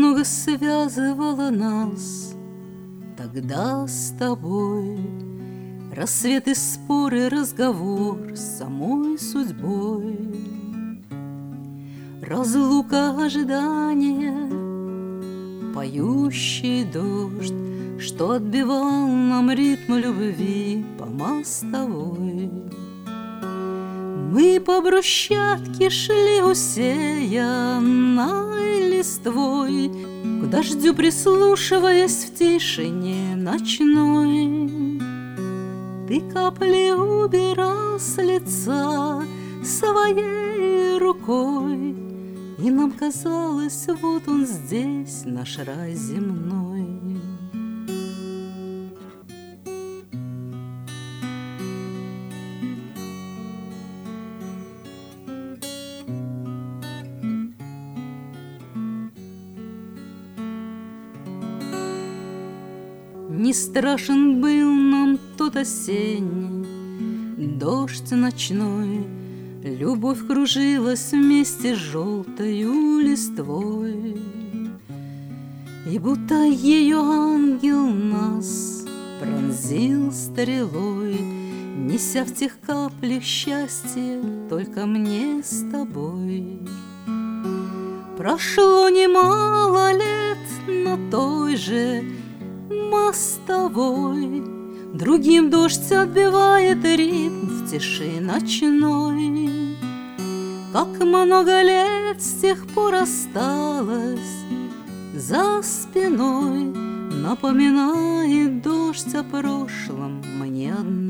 много связывало нас тогда с тобой. Рассветы, споры, разговор с самой судьбой. Разлука, ожидание, поющий дождь, что отбивал нам ритм любви по мостовой. Мы по брусчатке шли, усеянной листвой, к дождю прислушиваясь в тишине ночной. Ты капли убирал с лица своей рукой, и нам казалось, вот он здесь, наш рай земной. Не страшен был нам тот осенний дождь ночной, любовь кружилась вместе с желтою листвой. И будто ее ангел нас пронзил стрелой, неся в тех каплях счастье только мне с тобой. Прошло немало лет на той же мостовой, другим дождь отбивает ритм в тиши ночной. Как много лет с тех пор осталось за спиной, напоминает дождь о прошлом мне одной.